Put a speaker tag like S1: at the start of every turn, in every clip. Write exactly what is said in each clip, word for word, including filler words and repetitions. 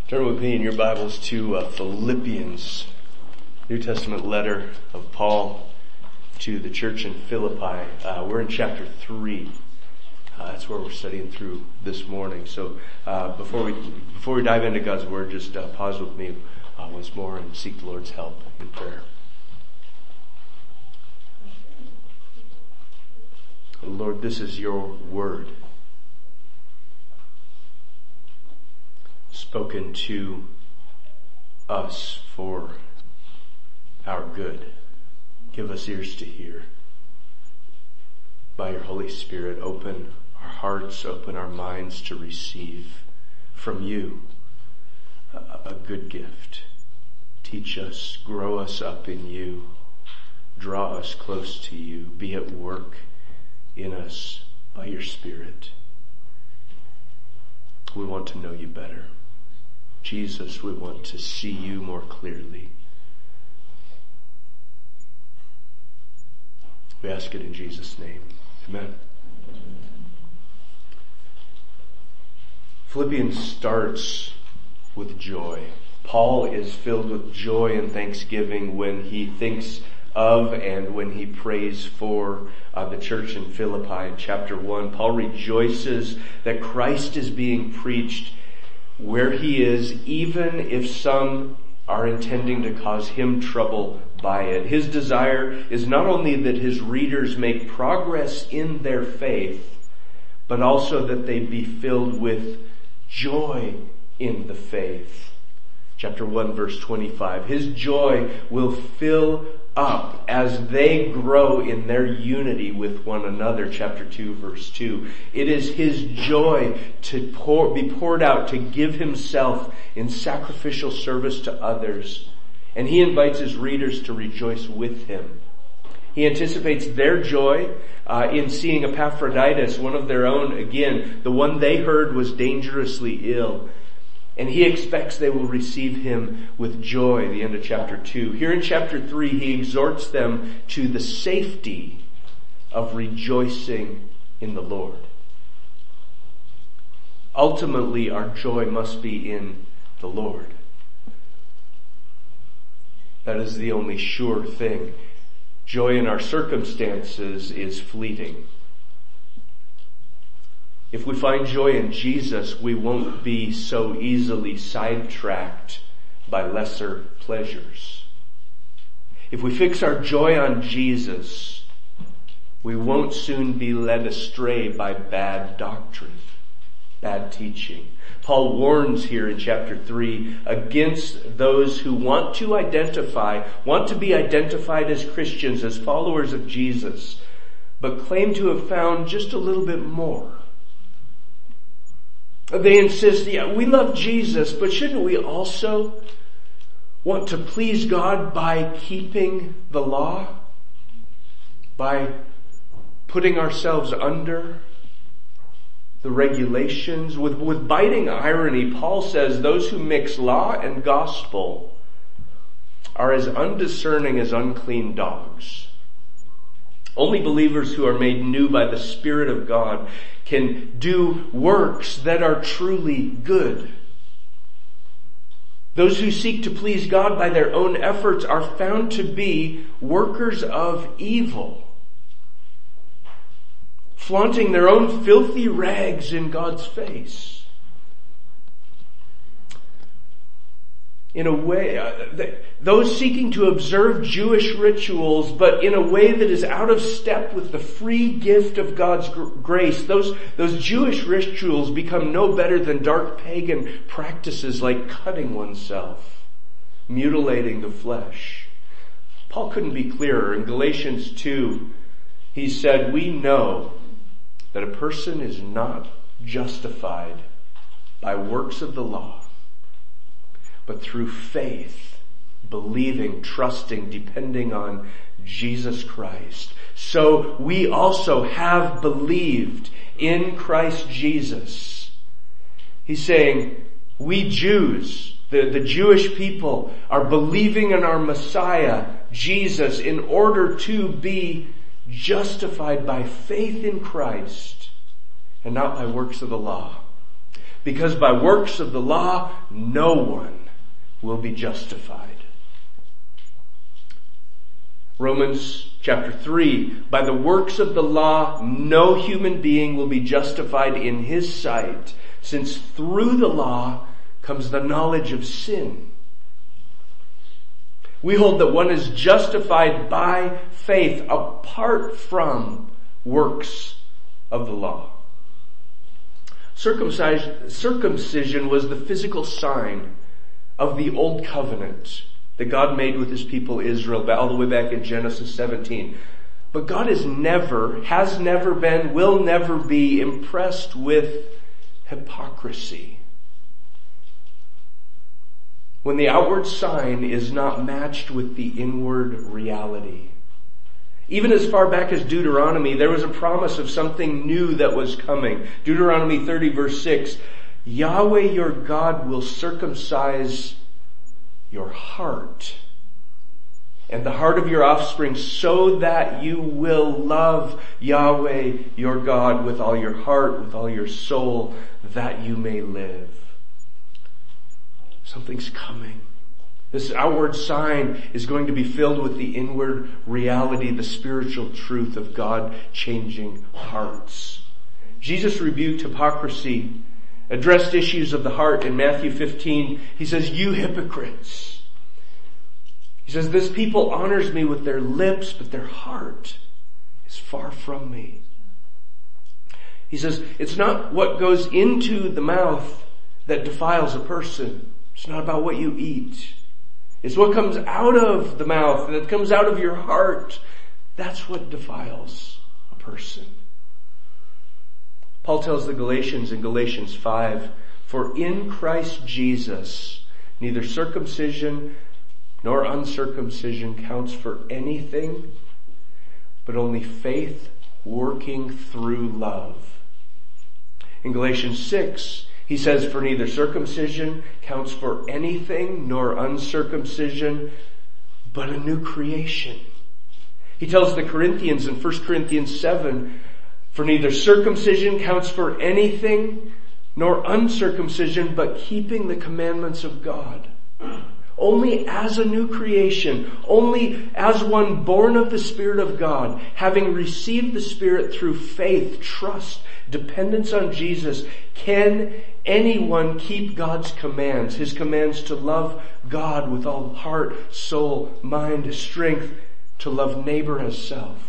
S1: Turn with me in your Bibles to uh, Philippians, New Testament letter of Paul to the church in Philippi. Uh, we're in chapter three. Uh, that's where we're studying through this morning. So uh, before we before we dive into God's Word, just uh, pause with me uh, once more and seek the Lord's help in prayer. Lord, this is your Word, spoken to us for our good. Give us ears to hear. By your Holy Spirit, open our hearts, open our minds to receive from you a, a good gift. Teach us, grow us up in you, draw us close to you, be at work in us by your Spirit. We want to know you better. Jesus, we want to see you more clearly. We ask it in Jesus' name. Amen. Philippians starts with joy. Paul is filled with joy and thanksgiving when he thinks of and when he prays for uh, the church in Philippi in chapter one. Paul rejoices that Christ is being preached where he is, even if some are intending to cause him trouble by it. His desire is not only that his readers make progress in their faith, but also that they be filled with joy in the faith. Chapter one, verse twenty-five. His joy will fill up as they grow in their unity with one another. Chapter two, verse two. It is his joy to pour, be poured out to give himself in sacrificial service to others. And he invites his readers to rejoice with him. He anticipates their joy uh, in seeing Epaphroditus, one of their own, again, the one they heard was dangerously ill. And he expects they will receive him with joy, the end of chapter two. Here in chapter three, he exhorts them to the safety of rejoicing in the Lord. Ultimately, our joy must be in the Lord. That is the only sure thing. Joy in our circumstances is fleeting. If we find joy in Jesus, we won't be so easily sidetracked by lesser pleasures. If we fix our joy on Jesus, we won't soon be led astray by bad doctrine, bad teaching. Paul warns here in chapter three against those who want to identify, want to be identified as Christians, as followers of Jesus, but claim to have found just a little bit more. They insist, yeah, we love Jesus, but shouldn't we also want to please God by keeping the law? By putting ourselves under the regulations? With, with biting irony, Paul says those who mix law and gospel are as undiscerning as unclean dogs. Only believers who are made new by the Spirit of God can do works that are truly good. Those who seek to please God by their own efforts are found to be workers of evil, flaunting their own filthy rags in God's face. In a way, uh, those seeking to observe Jewish rituals, but in a way that is out of step with the free gift of God's gr- grace, those, those Jewish rituals become no better than dark pagan practices like cutting oneself, mutilating the flesh. Paul couldn't be clearer. In Galatians two, he said, we know that a person is not justified by works of the law, but through faith, believing, trusting, depending on Jesus Christ. So we also have believed in Christ Jesus. He's saying, we Jews, the, the Jewish people, are believing in our Messiah, Jesus, in order to be justified by faith in Christ and not by works of the law. because by works of the law, no one will be justified. Romans chapter three, by the works of the law, no human being will be justified in his sight, since through the law comes the knowledge of sin. We hold that one is justified by faith apart from works of the law. Circumcision was the physical sign of the old covenant that God made with his people Israel all the way back in Genesis seventeen. But God is never, has never been, will never be impressed with hypocrisy. When the outward sign is not matched with the inward reality. Even as far back as Deuteronomy, there was a promise of something new that was coming. Deuteronomy thirty verse six, Yahweh your God will circumcise your heart and the heart of your offspring so that you will love Yahweh your God with all your heart, with all your soul, that you may live. Something's coming. This outward sign is going to be filled with the inward reality, the spiritual truth of God changing hearts. Jesus rebuked hypocrisy, addressed issues of the heart in Matthew fifteen. He says, you hypocrites. He says, this people honors me with their lips, but their heart is far from me. He says, it's not what goes into the mouth that defiles a person. It's not about what you eat. It's what comes out of the mouth, that comes out of your heart. That's what defiles a person. Paul tells the Galatians in Galatians five, for in Christ Jesus, neither circumcision nor uncircumcision counts for anything, but only faith working through love. In Galatians six, he says, for neither circumcision counts for anything, nor uncircumcision, but a new creation. He tells the Corinthians in First Corinthians seven, for neither circumcision counts for anything, nor uncircumcision, but keeping the commandments of God. Only as a new creation, only as one born of the Spirit of God, having received the Spirit through faith, trust, dependence on Jesus, can anyone keep God's commands, his commands to love God with all heart, soul, mind, strength, to love neighbor as self.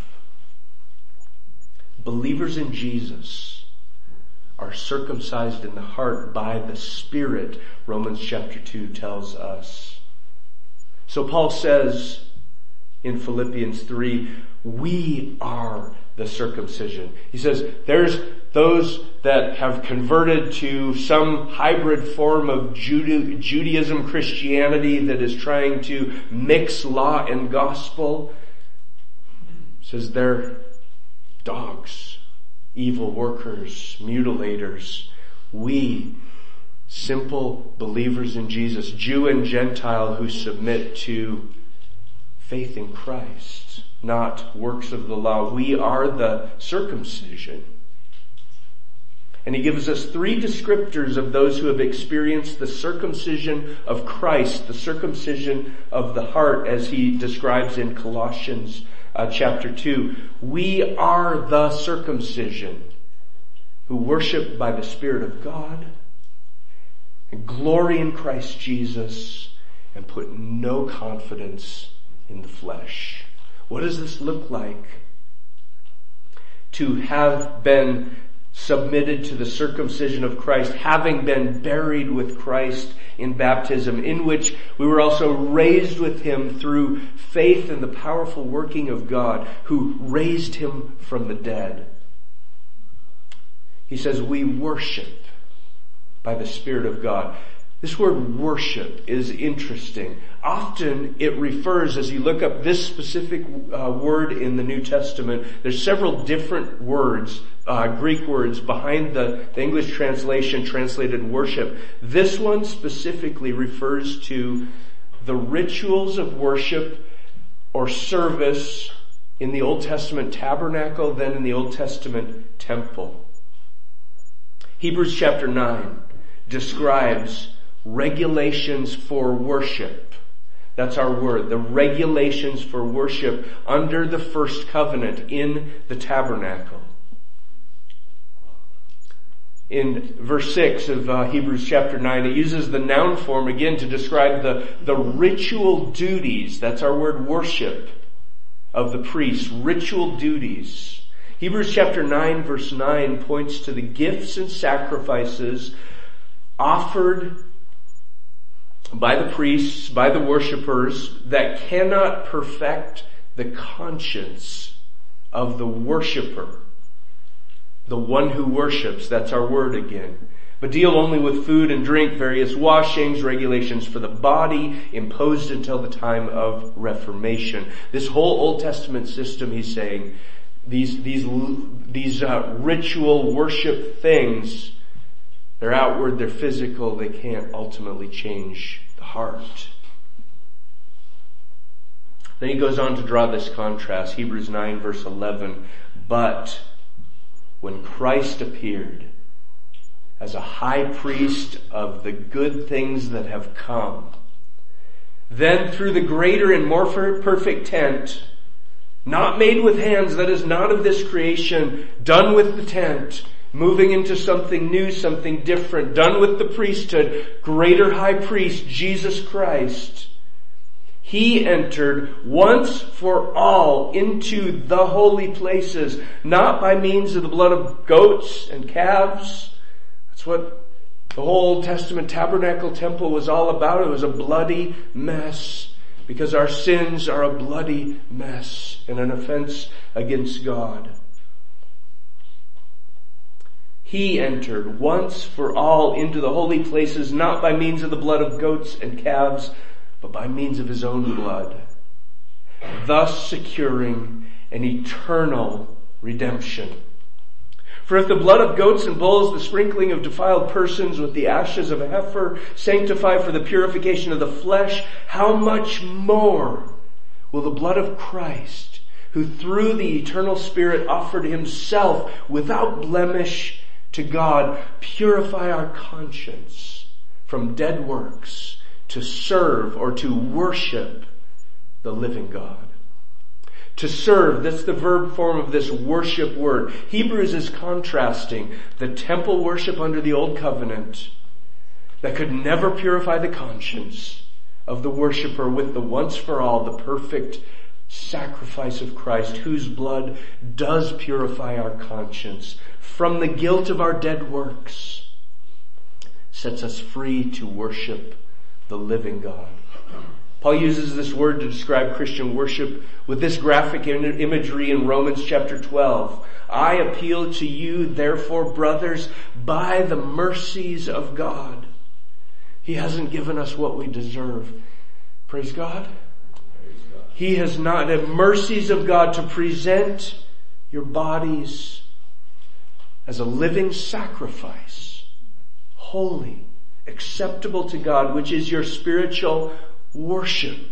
S1: Believers in Jesus are circumcised in the heart by the Spirit, Romans chapter two tells us. So Paul says in Philippians three, we are the circumcision. He says there's those that have converted to some hybrid form of Juda- Judaism, Christianity that is trying to mix law and gospel. He says they're dogs, evil workers, mutilators. We, simple believers in Jesus, Jew and Gentile who submit to faith in Christ, not works of the law. We are the circumcision. And he gives us three descriptors of those who have experienced the circumcision of Christ, the circumcision of the heart, as he describes in Colossians uh, chapter two. We are the circumcision who worship by the Spirit of God and glory in Christ Jesus and put no confidence in the flesh. What does this look like? To have been submitted to the circumcision of Christ, having been buried with Christ in baptism, in which we were also raised with him through faith in the powerful working of God who raised him from the dead. He says we worship by the Spirit of God. This word worship is interesting. Often it refers, as you look up this specific uh, word in the New Testament, there's several different words, uh, Greek words behind the, the English translation translated worship. This one specifically refers to the rituals of worship or service in the Old Testament tabernacle, then in the Old Testament temple. Hebrews chapter nine describes regulations for worship. That's our word. The regulations for worship under the first covenant in the tabernacle. In verse six of uh, Hebrews chapter nine, it uses the noun form again to describe the, the ritual duties. That's our word worship of the priest. Ritual duties. Hebrews chapter nine verse nine points to the gifts and sacrifices offered by the priests, by the worshipers, that cannot perfect the conscience of the worshiper. The one who worships, that's our word again. But deal only with food and drink, various washings, regulations for the body, imposed until the time of Reformation. This whole Old Testament system, he's saying, these, these, these uh, ritual worship things, they're outward, they're physical, they can't ultimately change the heart. Then he goes on to draw this contrast, Hebrews nine verse eleven. But when Christ appeared as a high priest of the good things that have come, then through the greater and more perfect tent, not made with hands, that is not of this creation, done with the tent, moving into something new, something different, done with the priesthood, greater high priest, Jesus Christ. He entered once for all into the holy places, not by means of the blood of goats and calves. That's what the whole Old Testament tabernacle temple was all about. It was a bloody mess, because our sins are a bloody mess and an offense against God. He entered once for all into the holy places, not by means of the blood of goats and calves, but by means of his own blood, thus securing an eternal redemption. For if the blood of goats and bulls, the sprinkling of defiled persons with the ashes of a heifer, sanctify for the purification of the flesh, how much more will the blood of Christ, who through the eternal Spirit offered himself without blemish to God, purify our conscience from dead works to serve or to worship the living God. To serve, that's the verb form of this worship word. Hebrews is contrasting the temple worship under the old covenant that could never purify the conscience of the worshiper with the once for all, the perfect sacrifice of Christ, whose blood does purify our conscience from the guilt of our dead works, sets us free to worship the living God. Paul uses this word to describe Christian worship with this graphic imagery in Romans chapter twelve. I appeal to you, therefore, brothers, by the mercies of God. He hasn't given us what we deserve. Praise God. Praise God. He has not, the mercies of God, to present your bodies as a living sacrifice, holy, acceptable to God, which is your spiritual worship.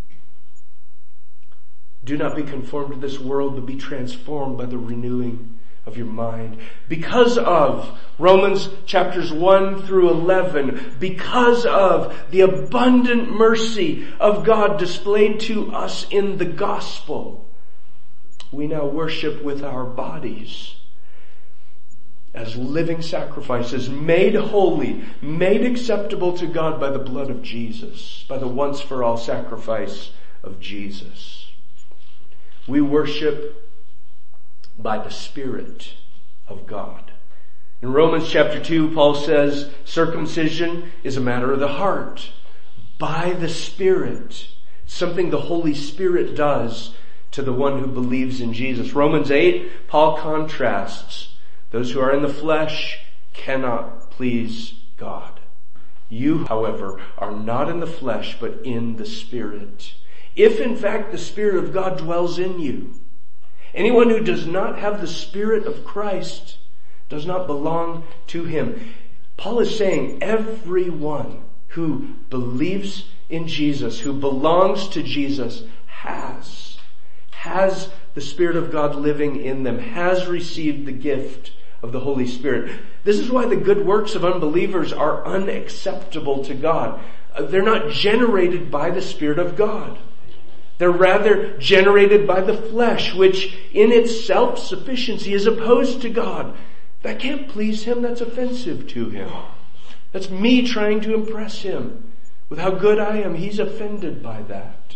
S1: Do not be conformed to this world, but be transformed by the renewing of your mind. Because of Romans chapters one through eleven, because of the abundant mercy of God displayed to us in the gospel, we now worship with our bodies as living sacrifices, made holy, made acceptable to God by the blood of Jesus, by the once for all sacrifice of Jesus. We worship by the Spirit of God. In Romans chapter two, Paul says circumcision is a matter of the heart, by the Spirit. Something the Holy Spirit does to the one who believes in Jesus. Romans eight, Paul contrasts those who are in the flesh cannot please God. You, however, are not in the flesh, but in the Spirit. If in fact the Spirit of God dwells in you. Anyone who does not have the Spirit of Christ does not belong to him. Paul is saying everyone who believes in Jesus, who belongs to Jesus, has, has the Spirit of God living in them, has received the gift of the Holy Spirit. This is why the good works of unbelievers are unacceptable to God. They're not generated by the Spirit of God. They're rather generated by the flesh, which in its self-sufficiency is opposed to God. That can't please Him. That's offensive to Him. That's me trying to impress Him with how good I am. He's offended by that.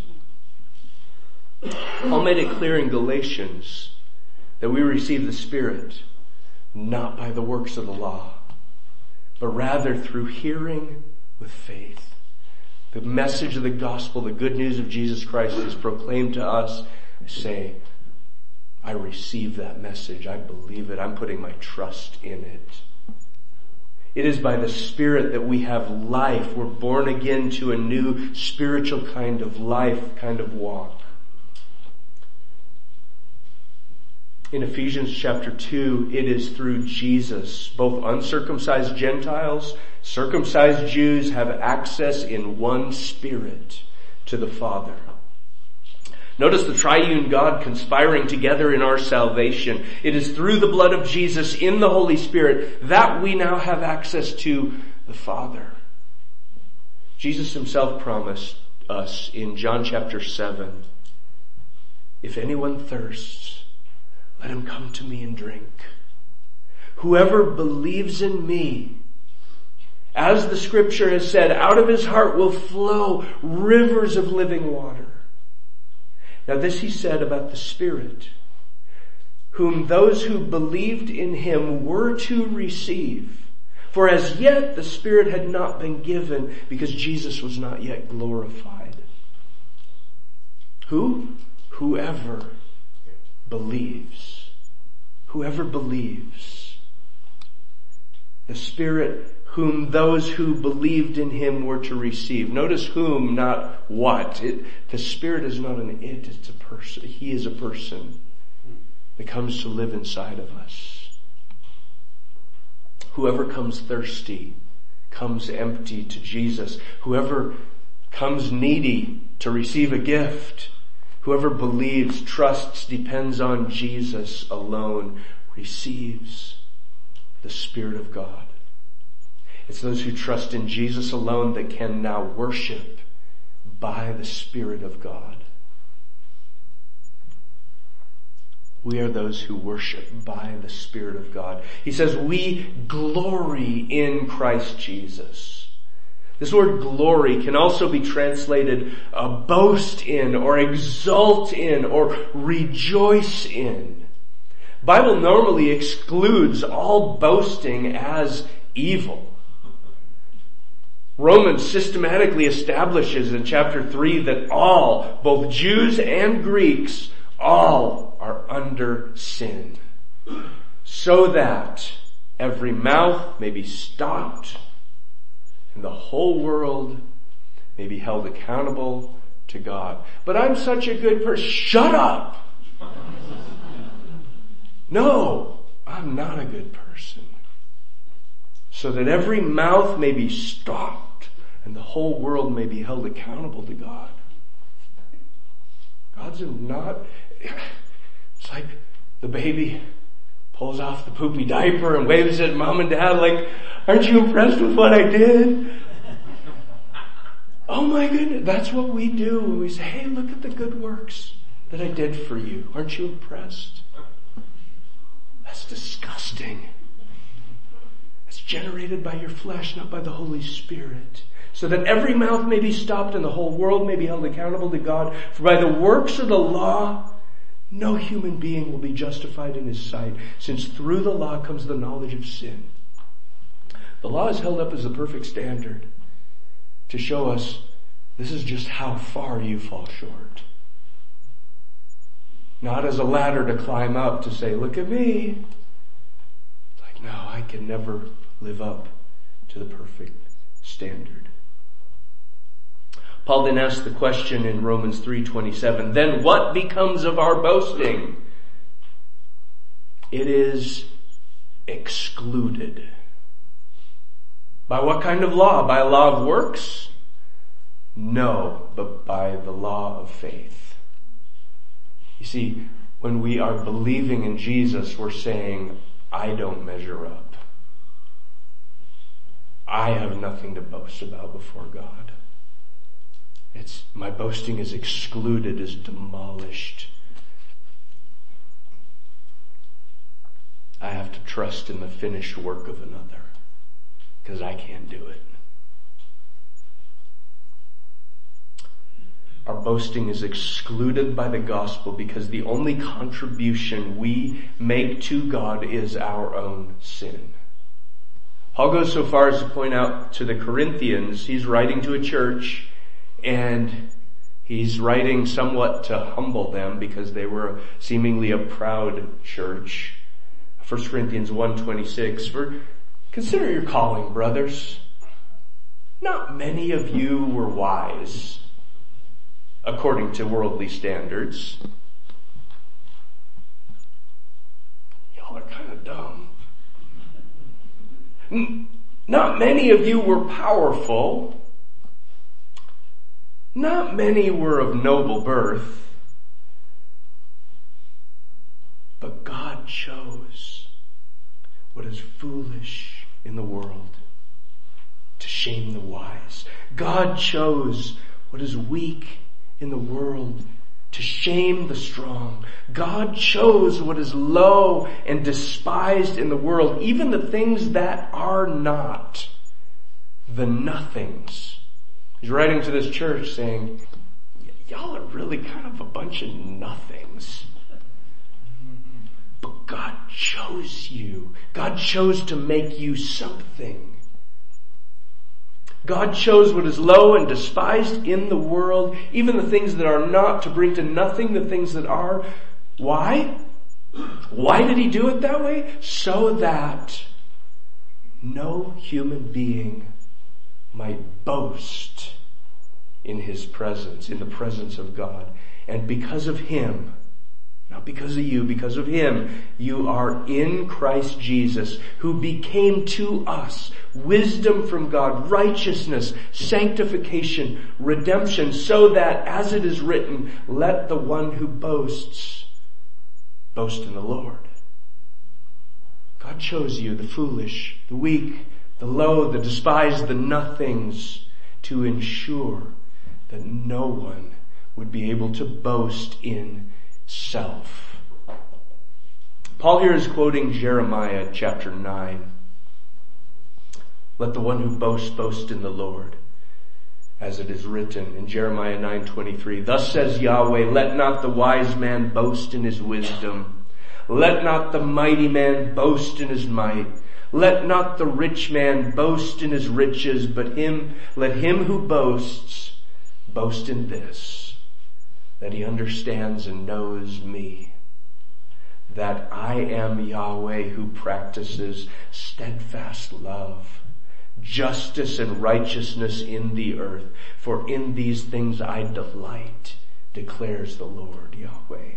S1: Paul made it clear in Galatians that we receive the Spirit not by the works of the law, but rather through hearing with faith. The message of the gospel, the good news of Jesus Christ is proclaimed to us. I say, I receive that message. I believe it. I'm putting my trust in it. It is by the Spirit that we have life. We're born again to a new spiritual kind of life, kind of walk. In Ephesians chapter two, it is through Jesus. Both uncircumcised Gentiles, circumcised Jews have access in one Spirit to the Father. Notice the triune God conspiring together in our salvation. It is through the blood of Jesus in the Holy Spirit that we now have access to the Father. Jesus Himself promised us in John chapter seven, if anyone thirsts, let him come to me and drink. Whoever believes in me, as the scripture has said, out of his heart will flow rivers of living water. Now this He said about the Spirit, whom those who believed in Him were to receive. For as yet the Spirit had not been given because Jesus was not yet glorified. Who? Whoever believes. Whoever believes. The Spirit whom those who believed in Him were to receive. Notice whom, not what. It, the Spirit is not an it, it's a person. He is a person that comes to live inside of us. Whoever comes thirsty comes empty to Jesus. Whoever comes needy to receive a gift, whoever believes, trusts, depends on Jesus alone, receives the Spirit of God. It's those who trust in Jesus alone that can now worship by the Spirit of God. We are those who worship by the Spirit of God. He says we glory in Christ Jesus. This word glory can also be translated uh, boast in or exult in or rejoice in. The Bible normally excludes all boasting as evil. Romans systematically establishes in chapter three that all, both Jews and Greeks, all are under sin, so that every mouth may be stopped and the whole world may be held accountable to God. But I'm such a good person. Shut up! No, I'm not a good person. So that every mouth may be stopped and the whole world may be held accountable to God. God's not, it's like the baby pulls off the poopy diaper and waves at mom and dad like, aren't you impressed with what I did? Oh my goodness, that's what we do when we say, hey, look at the good works that I did for you. Aren't you impressed? That's disgusting. It's generated by your flesh, not by the Holy Spirit. So that every mouth may be stopped and the whole world may be held accountable to God. For by the works of the law, no human being will be justified in His sight, since through the law comes the knowledge of sin. The law is held up as the perfect standard to show us this is just how far you fall short. Not as a ladder to climb up to say, look at me. It's like, no, I can never live up to the perfect standard. Paul then asks the question in Romans three twenty-seven, then what becomes of our boasting? It is excluded. By what kind of law? By a law of works? No, but by the law of faith. You see, when we are believing in Jesus, we're saying, I don't measure up. I have nothing to boast about before God. It's, my boasting is excluded, is demolished. I have to trust in the finished work of another, because I can't do it. Our boasting is excluded by the gospel because the only contribution we make to God is our own sin. Paul goes so far as to point out to the Corinthians, he's writing to a church, and he's writing somewhat to humble them because they were seemingly a proud church. First Corinthians one twenty-six, for consider your calling, brothers. Not many of you were wise according to worldly standards. Y'all are kind of dumb. Not many of you were powerful. Not many were of noble birth. But God chose what is foolish in the world to shame the wise. God chose what is weak in the world to shame the strong. God chose what is low and despised in the world, even the things that are not, the nothings. He's writing to this church saying, y'all are really kind of a bunch of nothings. But God chose you. God chose to make you something. God chose what is low and despised in the world, even the things that are not, to bring to nothing the things that are. Why? Why did he do it that way? So that no human being might boast in his presence, in the presence of God. And because of him, not because of you, because of him, you are in Christ Jesus, who became to us wisdom from God, righteousness, sanctification, redemption, so that, as it is written, let the one who boasts boast in the Lord. God chose you, the foolish, the weak, the low, the despised, the nothings, to ensure that no one would be able to boast in self. Paul here is quoting Jeremiah chapter nine. Let the one who boasts boast in the Lord, as it is written in Jeremiah nine twenty-three. Thus says Yahweh, let not the wise man boast in his wisdom. Let not the mighty man boast in his might. Let not the rich man boast in his riches, but him, let him who boasts boast in this, that he understands and knows me, that I am Yahweh who practices steadfast love, justice and righteousness in the earth. For in these things I delight, declares the Lord Yahweh.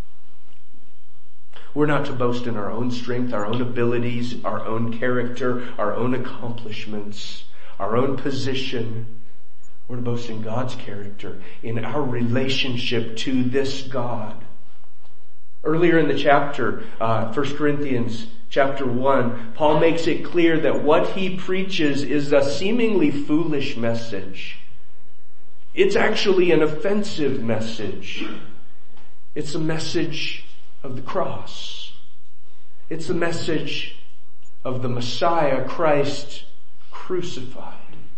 S1: We're not to boast in our own strength, our own abilities, our own character, our own accomplishments, our own position. We're to boast in God's character, in our relationship to this God. Earlier in the chapter, uh, First Corinthians chapter one, Paul makes it clear that what he preaches is a seemingly foolish message. It's actually an offensive message. It's a message of the cross. It's the message of the Messiah, Christ, crucified.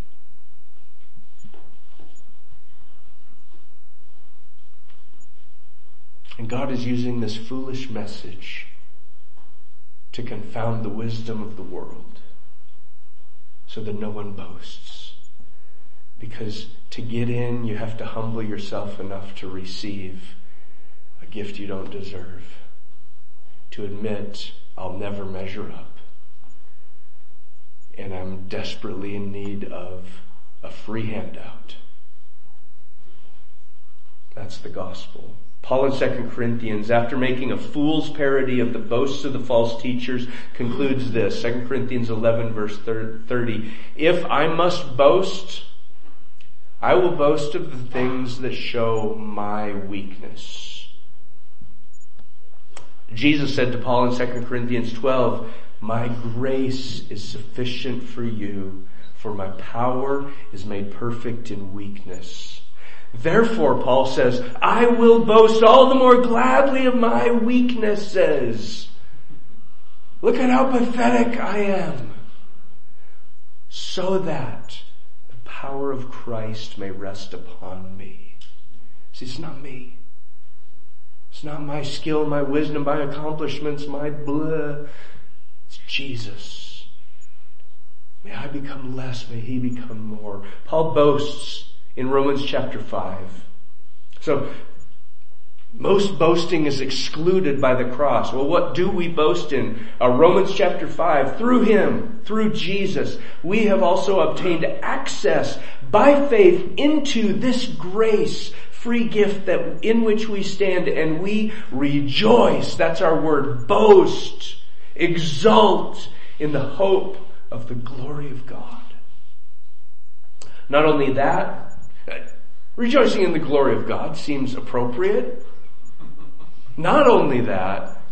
S1: And God is using this foolish message to confound the wisdom of the world so that no one boasts. Because to get in, you have to humble yourself enough to receive a gift you don't deserve. To admit, I'll never measure up. And I'm desperately in need of a free handout. That's the gospel. Paul in Second Corinthians, after making a fool's parody of the boasts of the false teachers, concludes this. Second Corinthians eleven verse thirty. If I must boast, I will boast of the things that show my weakness. Jesus said to Paul in Second Corinthians twelve, my grace is sufficient for you, for my power is made perfect in weakness. Therefore, Paul says, I will boast all the more gladly of my weaknesses. Look at how pathetic I am. So that the power of Christ may rest upon me. See, it's not me. It's not my skill, my wisdom, my accomplishments, my blah. It's Jesus. May I become less, may he become more. Paul boasts in Romans chapter five. So, most boasting is excluded by the cross. Well, what do we boast in? Uh, Romans chapter five, through him, through Jesus, we have also obtained access by faith into this grace, free gift that in which we stand, and we rejoice. That's our word. Boast, exult in the hope of the glory of God. Not only that, rejoicing in the glory of God seems appropriate. Not only that,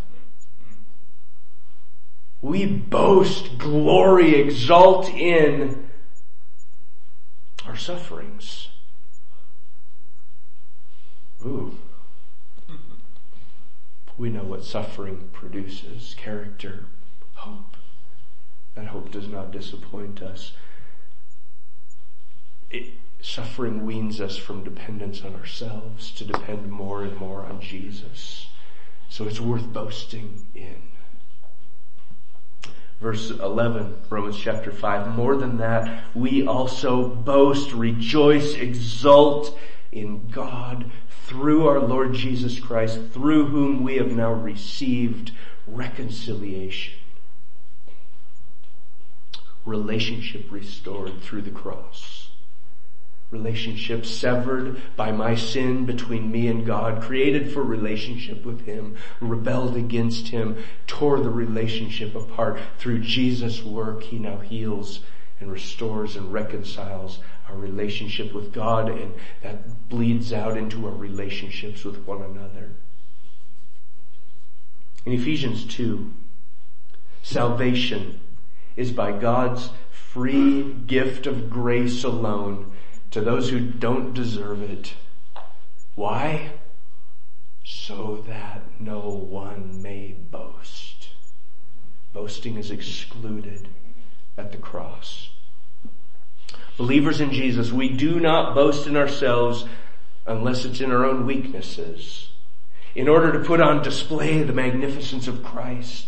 S1: we boast, glory, exult in our sufferings. Ooh. We know what suffering produces. Character, hope. That hope does not disappoint us. It, suffering weans us from dependence on ourselves to depend more and more on Jesus. So it's worth boasting in. Verse eleven, Romans chapter five, more than that, we also boast, rejoice, exult in God through our Lord Jesus Christ, through whom we have now received reconciliation. Relationship restored through the cross. Relationship severed by my sin between me and God, created for relationship with him, rebelled against him, tore the relationship apart. Through Jesus' work, he now heals and restores and reconciles our relationship with God, and that bleeds out into our relationships with one another. In Ephesians two, salvation is by God's free gift of grace alone to those who don't deserve it. Why? So that no one may boast. Boasting is excluded at the cross. Believers in Jesus, we do not boast in ourselves unless it's in our own weaknesses, in order to put on display the magnificence of Christ.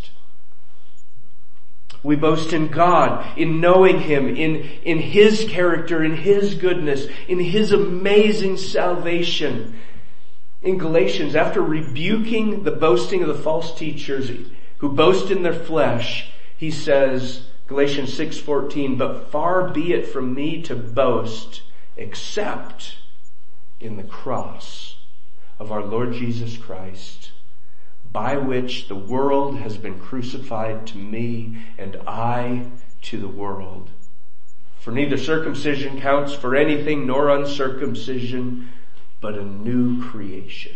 S1: We boast in God, in knowing him, in, in his character, in his goodness, in his amazing salvation. In Galatians, after rebuking the boasting of the false teachers who boast in their flesh, he says, Galatians six fourteen, but far be it from me to boast except in the cross of our Lord Jesus Christ, by which the world has been crucified to me and I to the world. For neither circumcision counts for anything nor uncircumcision, but a new creation.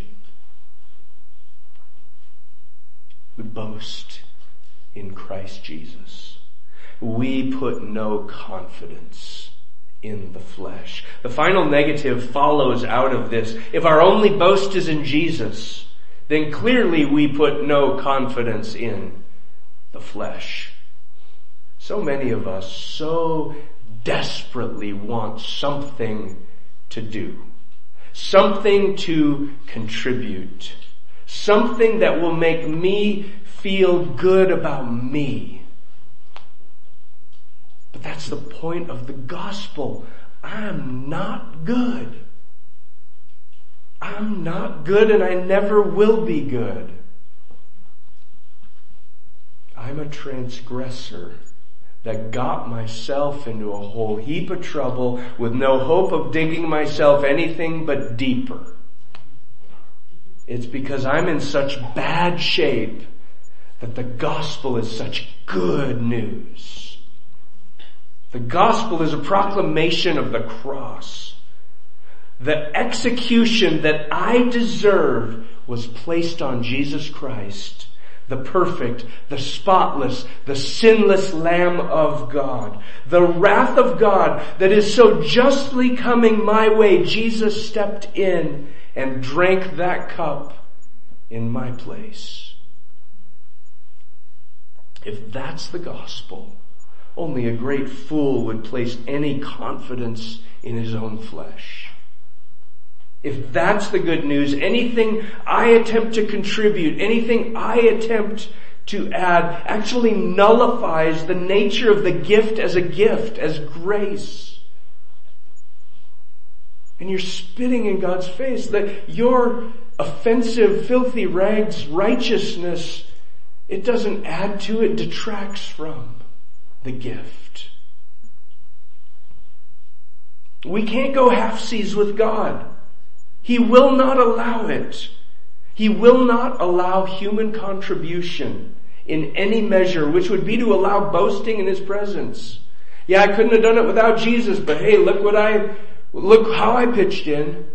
S1: We boast in Christ Jesus. We put no confidence in the flesh. The final negative follows out of this. If our only boast is in Jesus, then clearly we put no confidence in the flesh. So many of us so desperately want something to do, something to contribute, something that will make me feel good about me. But that's the point of the gospel. I'm not good. I'm not good, and I never will be good. I'm a transgressor that got myself into a whole heap of trouble with no hope of digging myself anything but deeper. It's because I'm in such bad shape that the gospel is such good news. The gospel is a proclamation of the cross. The execution that I deserve was placed on Jesus Christ. the perfect, the spotless, the sinless Lamb of God. The wrath of God that is so justly coming my way, Jesus stepped in and drank that cup in my place. If that's the gospel, only a great fool would place any confidence in his own flesh. If that's the good news, anything I attempt to contribute, anything I attempt to add actually nullifies the nature of the gift as a gift, as grace. And you're spitting in God's face that your offensive, filthy rags righteousness, it doesn't add to it, detracts from the gift. We can't go half-seas with God. He will not allow it. He will not allow human contribution in any measure, which would be to allow boasting in His presence. Yeah, I couldn't have done it without Jesus, but hey, look what I, look how I pitched in.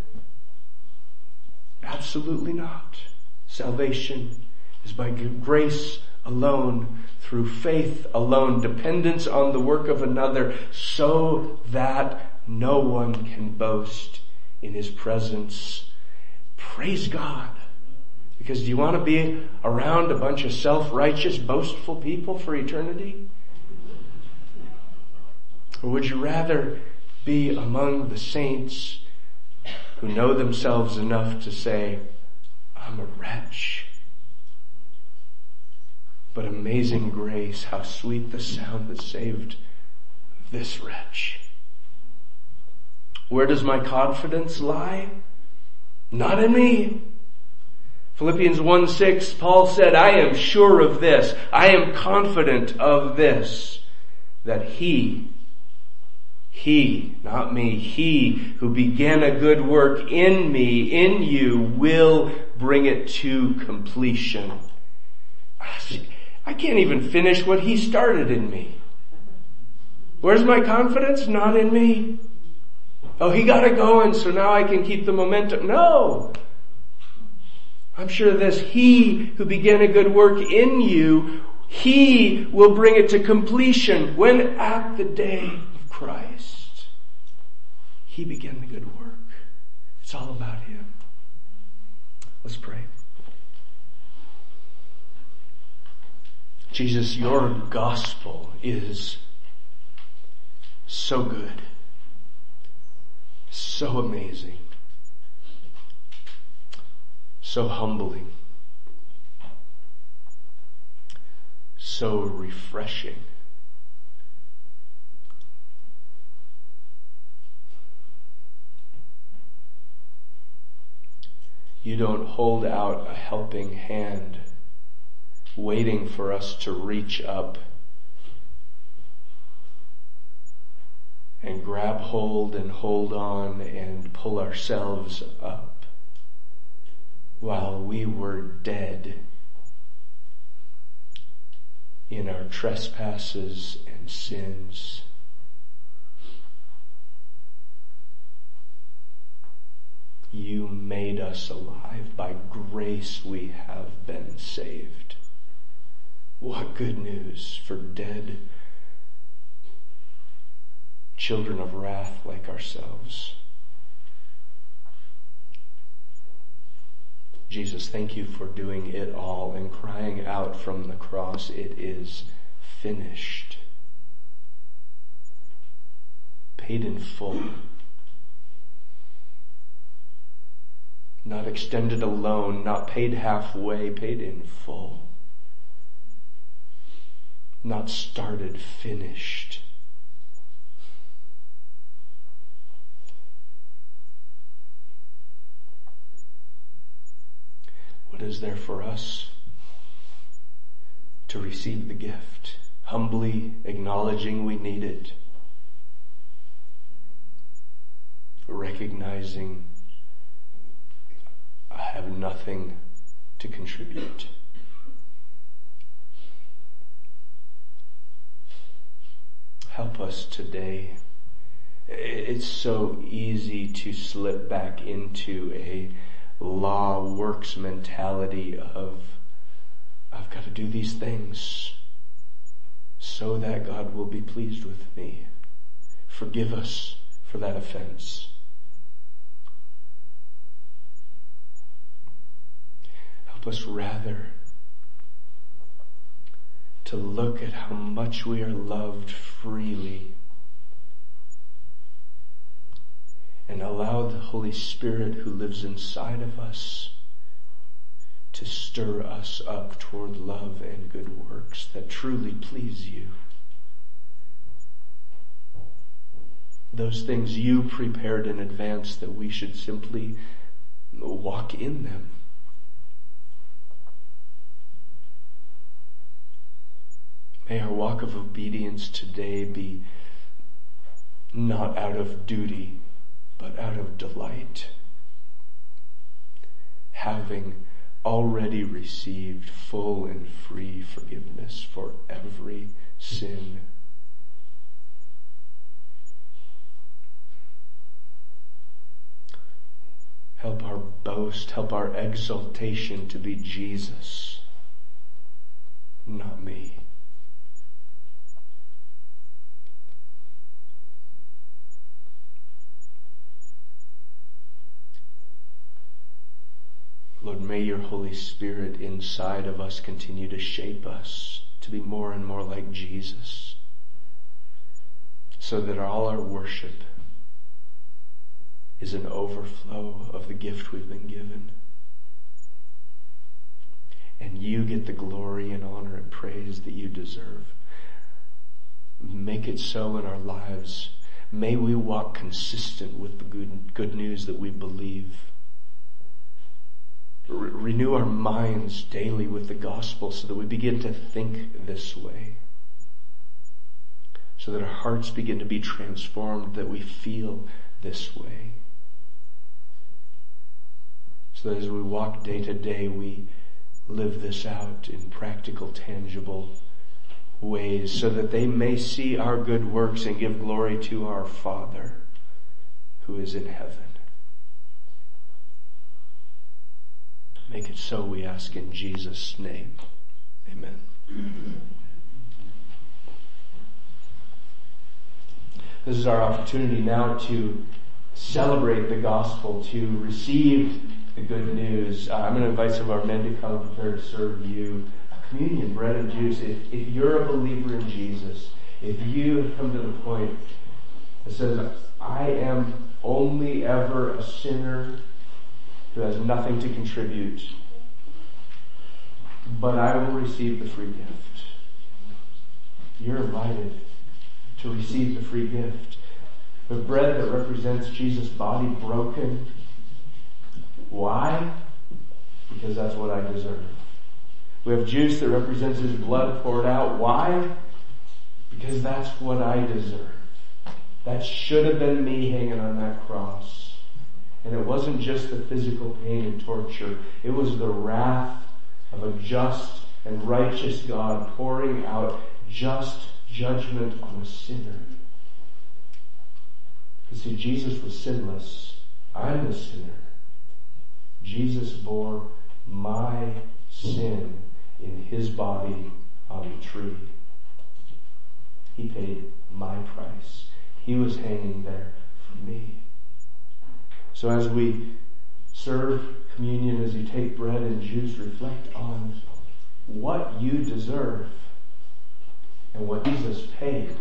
S1: Absolutely not. Salvation is by grace alone, through faith alone, dependence on the work of another, so that no one can boast in His presence. Praise God. Because do you want to be around a bunch of self-righteous, boastful people for eternity? Or would you rather be among the saints who know themselves enough to say, I'm a wretch, but amazing grace, how sweet the sound that saved this wretch. Where does my confidence lie? Not in me. Philippians one six, Paul said, I am sure of this, I am confident of this, that He, He, not me, He who began a good work in me, in you, will bring it to completion. I can't even finish what He started in me. Where's my confidence? Not in me. Oh, He got it going, so now I can keep the momentum. No! I'm sure of this. He who began a good work in you, He will bring it to completion when at the day of Christ. He began the good work. It's all about Him. Let's pray. Jesus, your gospel is so good. So amazing. So humbling. So refreshing. You don't hold out a helping hand, waiting for us to reach up and grab hold and hold on and pull ourselves up while we were dead in our trespasses and sins. You made us alive. By grace we have been saved. What good news for dead children of wrath like ourselves. Jesus, thank you for doing it all and crying out from the cross, it is finished. Paid in full. Not extended alone, not paid halfway, paid in full. Not started, finished. What is there for us? To receive the gift, humbly acknowledging we need it, recognizing I have nothing to contribute. Help us today. It's so easy to slip back into a law works mentality of I've got to do these things so that God will be pleased with me. Forgive us for that offense. Help us rather to look at how much we are loved freely and allow the Holy Spirit who lives inside of us to stir us up toward love and good works that truly please you. Those things you prepared in advance that we should simply walk in them. May our walk of obedience today be not out of duty, but out of delight, having already received full and free forgiveness for every sin. Help our boast, help our exaltation to be Jesus, not me. Lord, may your Holy Spirit inside of us continue to shape us to be more and more like Jesus, so that all our worship is an overflow of the gift we've been given. And you get the glory and honor and praise that you deserve. Make it so in our lives. May we walk consistent with the good, good news that we believe. Re- renew our minds daily with the gospel so that we begin to think this way. So that our hearts begin to be transformed, that we feel this way. So that as we walk day to day, we live this out in practical, tangible ways, so that they may see our good works and give glory to our Father who is in heaven. Make it so, we ask in Jesus' name. Amen. This is our opportunity now to celebrate the gospel, to receive the good news. Uh, I'm going to invite some of our men to come prepare to serve you communion, bread and juice. If, if you're a believer in Jesus, if you have come to the point that says, I am only ever a sinner who has nothing to contribute, but I will receive the free gift. You're invited to receive the free gift. The bread that represents Jesus' body broken. Why? Because that's what I deserve. We have juice that represents his blood poured out. Why? Because that's what I deserve. That should have been me hanging on that cross. And it wasn't just the physical pain and torture. It was the wrath of a just and righteous God pouring out just judgment on a sinner. You see, Jesus was sinless. I'm the sinner. Jesus bore my sin in his body on the tree. He paid my price. He was hanging there for me. So as we serve communion, as you take bread and juice, reflect on what you deserve and what Jesus paid.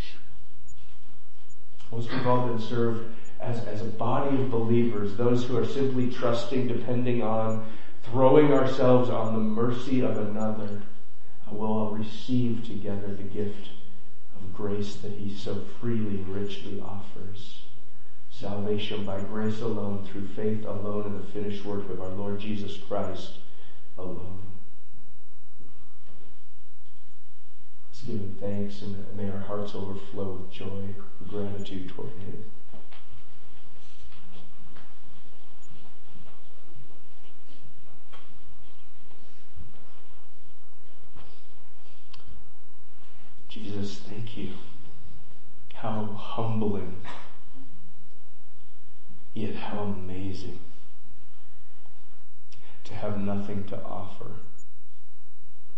S1: Most we've all been served as, as a body of believers, those who are simply trusting, depending on, throwing ourselves on the mercy of another, will receive together the gift of grace that he so freely, richly offers. Salvation by grace alone, through faith alone, in the finished work of our Lord Jesus Christ alone. Let's give him thanks, and may our hearts overflow with joy and gratitude toward him. Jesus, thank you. How humbling, yet how amazing to have nothing to offer,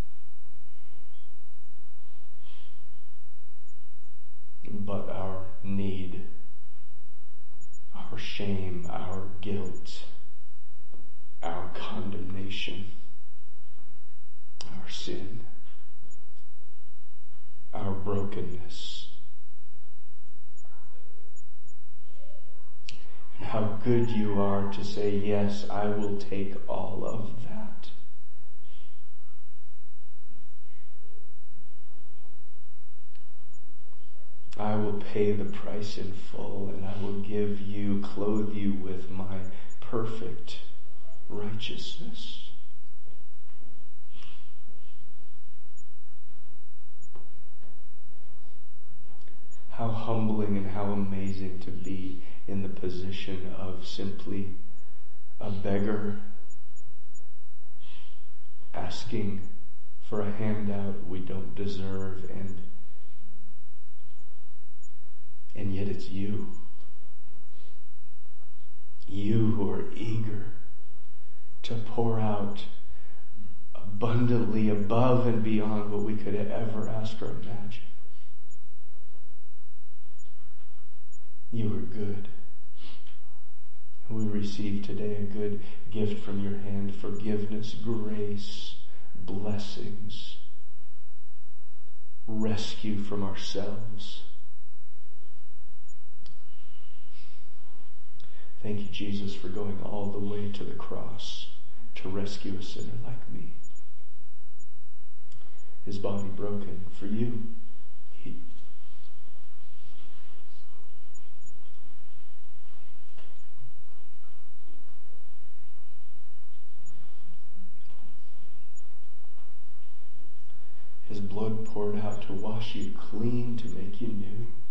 S1: but our need, our shame, our guilt, our condemnation, our sin, our brokenness. And how good you are to say, yes, I will take all of that. I will pay the price in full, and I will give you, clothe you with my perfect righteousness. How humbling and how amazing to be in the position of simply a beggar asking for a handout we don't deserve, and and yet it's you. You who are eager to pour out abundantly above and beyond what we could ever ask or imagine. You are good. We receive today a good gift from your hand, forgiveness, grace, blessings, rescue from ourselves. Thank you, Jesus, for going all the way to the cross to rescue a sinner like me. His body broken for you. He His blood poured out to wash you clean, to make you new.